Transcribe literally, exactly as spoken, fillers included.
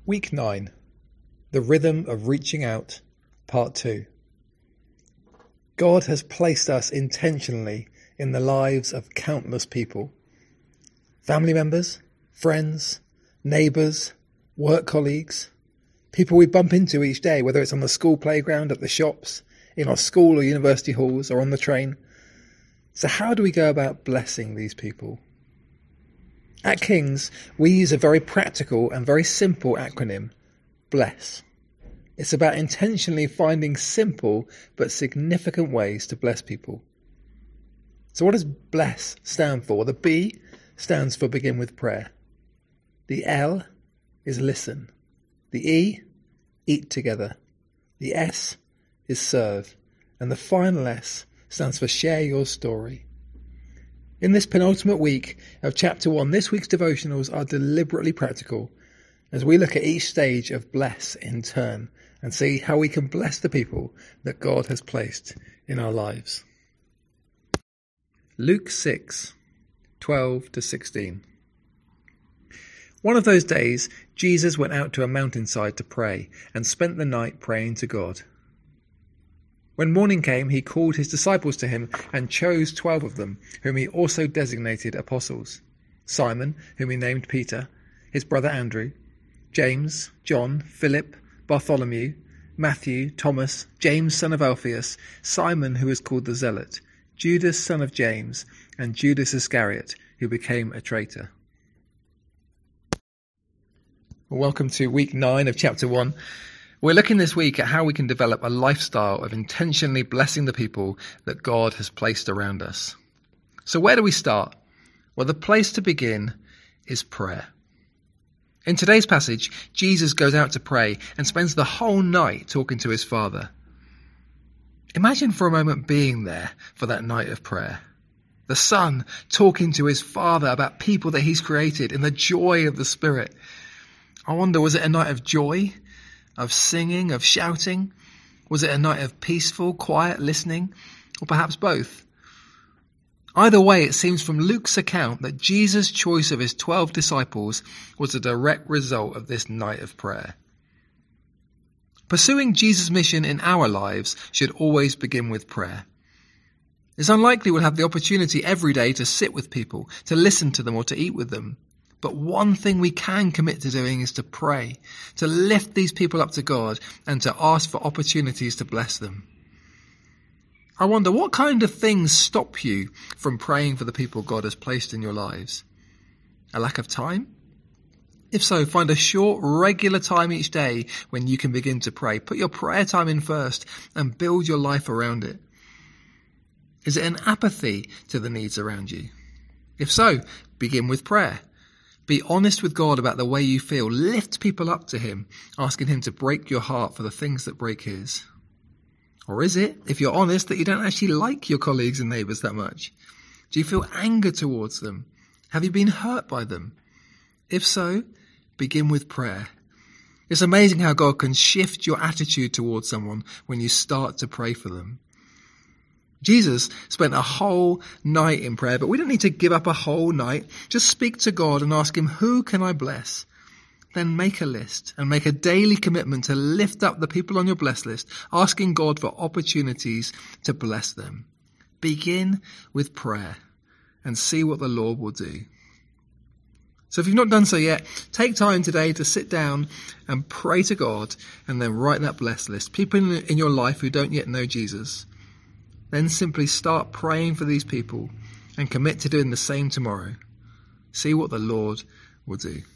Week nine, The Rhythm of Reaching Out, Part two. God has placed us intentionally in the lives of countless people. Family members, friends, neighbours, work colleagues, people we bump into each day, whether it's on the school playground, at the shops, in our school or university halls, or on the train. So how do we go about blessing these people? At King's, we use a very practical and very simple acronym, BLESS. It's about intentionally finding simple but significant ways to bless people. So what does BLESS stand for? Well, the B stands for begin with prayer. The L is listen. The E, eat together. The S is serve. And the final S stands for share your story. In this penultimate week of chapter one, this week's devotionals are deliberately practical as we look at each stage of bless in turn and see how we can bless the people that God has placed in our lives. Luke six, twelve to sixteen. One of those days, Jesus went out to a mountainside to pray and spent the night praying to God. When morning came, he called his disciples to him and chose twelve of them, whom he also designated apostles. Simon, whom he named Peter, his brother Andrew, James, John, Philip, Bartholomew, Matthew, Thomas, James son of Alphaeus, Simon who is called the Zealot, Judas son of James, and Judas Iscariot, who became a traitor. Welcome to week nine of chapter one. We're looking this week at how we can develop a lifestyle of intentionally blessing the people that God has placed around us. So where do we start? Well, the place to begin is prayer. In today's passage, Jesus goes out to pray and spends the whole night talking to his Father. Imagine for a moment being there for that night of prayer. The Son talking to his Father about people that he's created in the joy of the Spirit. I wonder, was it a night of joy? Of singing, of shouting? Was it a night of peaceful, quiet listening? Or perhaps both? Either way, it seems from Luke's account that Jesus' choice of his twelve disciples was a direct result of this night of prayer. Pursuing Jesus' mission in our lives should always begin with prayer. It's unlikely we'll have the opportunity every day to sit with people, to listen to them or to eat with them. But one thing we can commit to doing is to pray, to lift these people up to God and to ask for opportunities to bless them. I wonder, what kind of things stop you from praying for the people God has placed in your lives? A lack of time? If so, find a short, regular time each day when you can begin to pray. Put your prayer time in first and build your life around it. Is it an apathy to the needs around you? If so, begin with prayer. Be honest with God about the way you feel. Lift people up to him, asking him to break your heart for the things that break his. Or is it, if you're honest, that you don't actually like your colleagues and neighbours that much? Do you feel anger towards them? Have you been hurt by them? If so, begin with prayer. It's amazing how God can shift your attitude towards someone when you start to pray for them. Jesus spent a whole night in prayer, but we don't need to give up a whole night. Just speak to God and ask him, who can I bless? Then make a list and make a daily commitment to lift up the people on your bless list, asking God for opportunities to bless them. Begin with prayer and see what the Lord will do. So if you've not done so yet, take time today to sit down and pray to God and then write that bless list. People in your life who don't yet know Jesus. Then simply start praying for these people and commit to doing the same tomorrow. See what the Lord will do.